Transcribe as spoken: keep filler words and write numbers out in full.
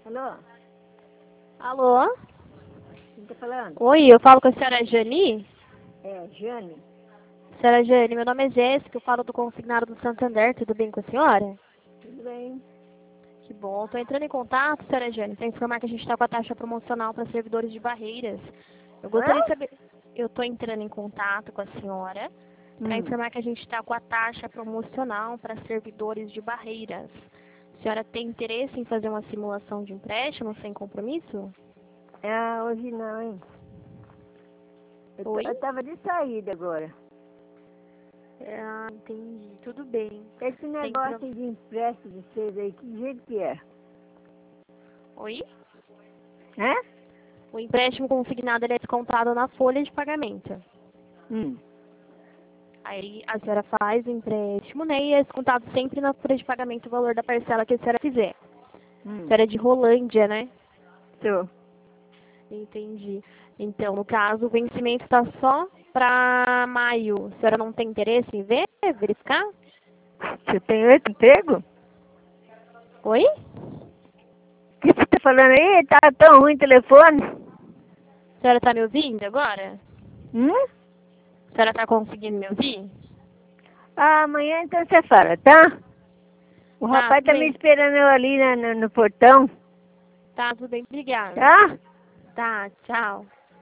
Alô? Alô? Quem tá falando? Oi, eu falo com a senhora Jani? É, Jane. Senhora Jani, meu nome é Jéssica, eu falo do consignado do Santander, tudo bem com a senhora? Tudo bem? Que bom, estou entrando em contato, senhora Jane, para informar que a gente está com a taxa promocional para servidores de barreiras. Eu gostaria de Hã? saber, eu estou entrando em contato com a senhora para Hum. informar que a gente está com a taxa promocional para servidores de barreiras. A senhora tem interesse em fazer uma simulação de empréstimo sem compromisso? Ah, hoje não, hein? Eu, t- Oi? eu tava de saída agora. Ah, entendi, tudo bem. Esse Tem pro... negócio de empréstimo de vocês aí, que jeito que é? Oi? Hã? O empréstimo consignado ele é descontado na folha de pagamento. Hum. Aí a senhora faz o empréstimo, né? E é descontado sempre na folha de pagamento o valor da parcela que a senhora fizer. A Hum. senhora é de Rolândia, né? Tô. Entendi. Então, no caso, o vencimento está só para maio. A senhora não tem interesse em ver, verificar? Você tem outro emprego? Oi? O que você tá falando aí? Tá tão ruim o telefone? A senhora está me ouvindo agora? Hum? A senhora está conseguindo me ouvir? Ah, amanhã então você fala, tá? O Tá, rapaz tudo tá me bem. esperando eu ali na- no, no portão, Tá, tudo bem. Obrigada. tá? Tá, tchau.